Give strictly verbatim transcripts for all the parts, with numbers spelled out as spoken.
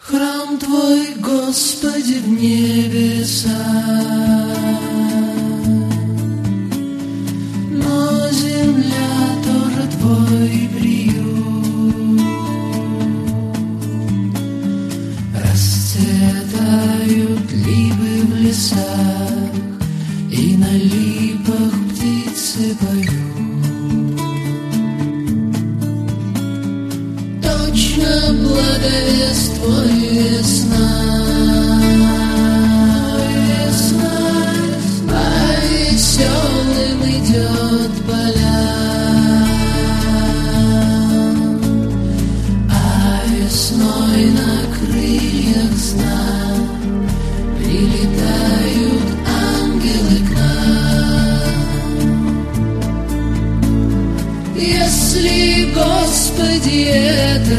Храм Твой, Господи, в небесах, но земля тоже Твой приют. Расцветают липы в лесах, и на липах птицы поют. Точно благовест Твой весна, весна, по веселым идет полям, а весной на крыльях сна прилетают ангелы к нам. Если, Господи, это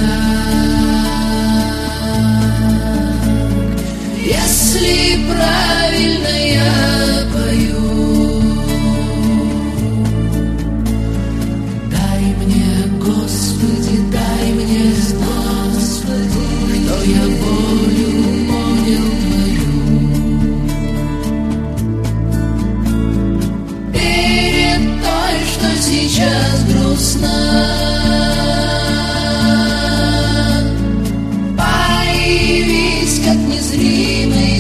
так, если правильно я пою, дай мне, Господи, дай мне знать, Господи, что я волю понял Твою. Перед той, что сейчас грустна, появись, как незримый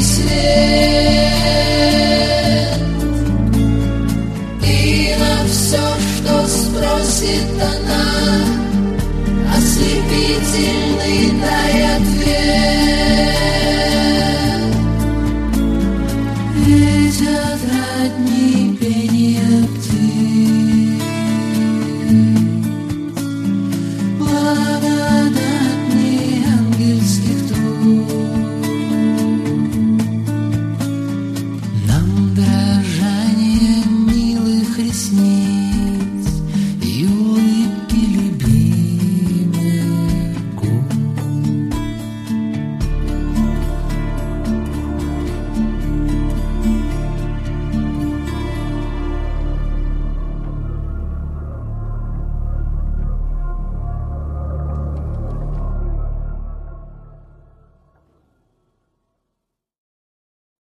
свет, и на все, что спросит она, ослепительный дай ответ. Ведь отрадней пение птиц, благодатней ангельских труб, нам дрожание милых ресниц